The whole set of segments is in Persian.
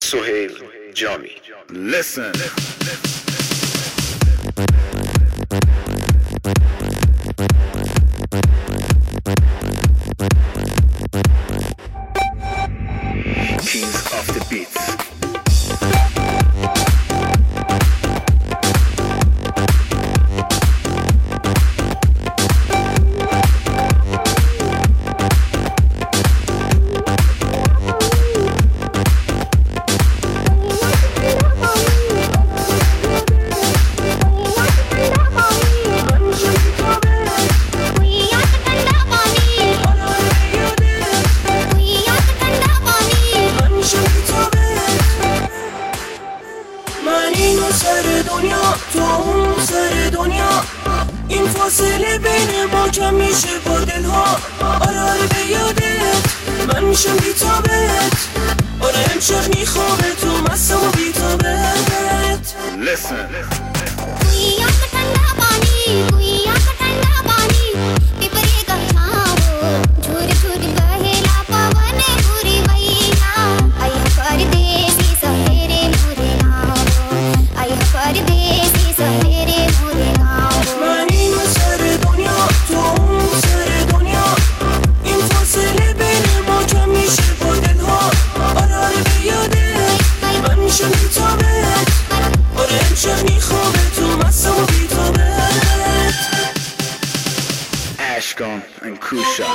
سهیل جامی. Listen. Kings of the beats. سر دنیا تو اون سر دنیا، این فاصله بین ما کم میشه با دلها. آره به یادت من میشم بیتابت، آره امشب میخوابه تو مستم و بیتابت. Listen. Ashgon and Kusha.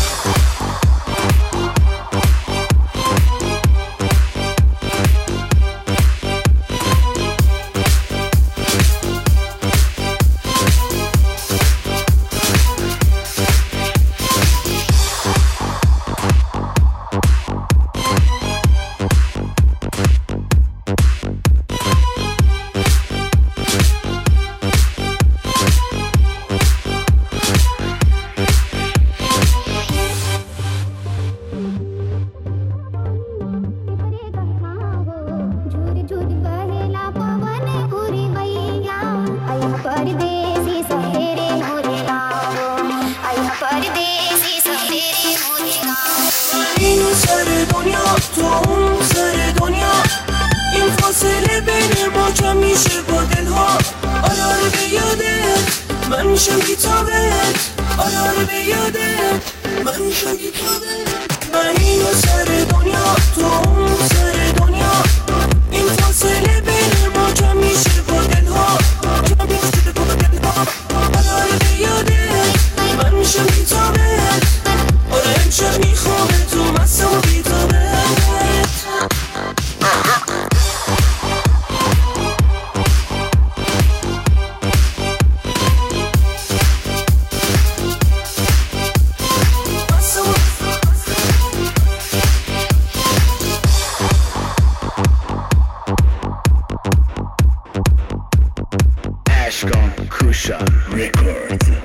این سر دنیا تو اون سر دنیا، این فاصله بین ما کم میشه با دلها. آره به یادت من میشم بیتابت، آره به یادت من میشم بیتابت. من این سر دنیا تو اون سر دنیا، این فاصله بین ما کم میشه با دلها. کم میشه با دلها. آره به یادت من میشم بیتابت، آره امشب میخوابه تو مستم و بیتابت. Ashgon Kusha Records.